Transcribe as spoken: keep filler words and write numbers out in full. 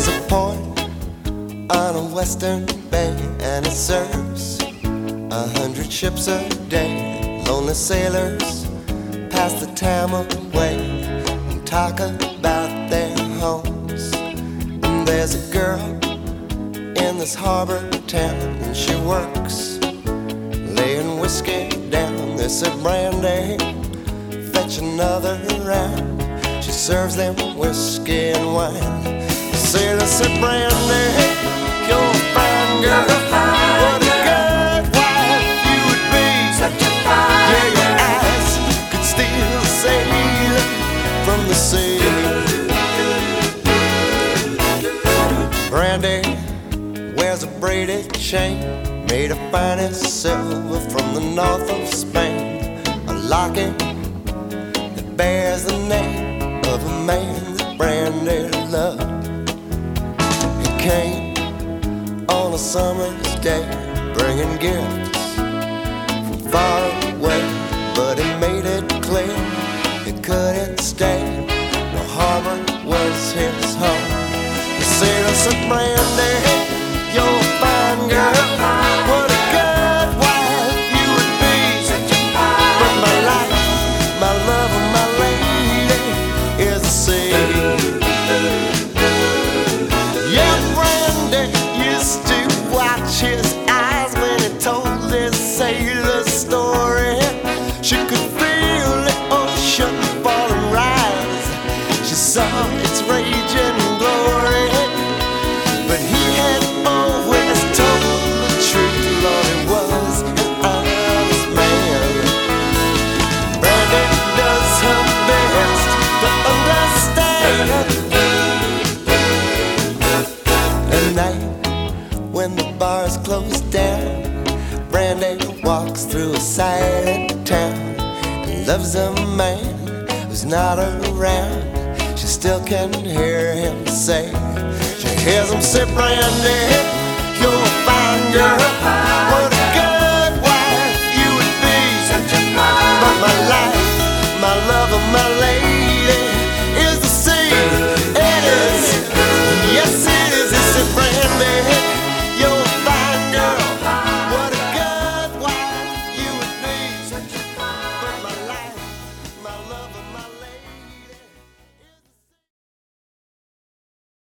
There's a port on a western bay, and it serves a hundred ships a day. Lonely sailors pass the time away and talk about their homes. And there's a girl in this harbor town, and she works laying whiskey down. They said, Brandy, fetch another round. She serves them whiskey and wine. The sailor said, Brandy, you're a fine girl. What a good wife you would be. Such a fine Yeah, your eyes could steal a sailor from the sea. Brandy wears a braided chain made of finest silver from the north of Spain. A locket that bears the name of a man that Brandy loved. He came on a summer's day, bringing gifts from far away, but he made it clear he couldn't stay. No harbor was his home. The sailor said, Brandy, you're a fine girl. What a good wife you would be. But my life, my love, and my lady is the sea. Yeah, Brandy used to watch his eyes when he told his sailor story. She could feel the ocean fall and rise. She saw its raging glory. But he had always told the truth, Lord, he was an honest man. Brandy does her best to understand. At night, when the bars close down, Brandy walks through a silent town and loves a man who's not around. She still can hear him say, she hears him say, Brandy, you're a fine girl.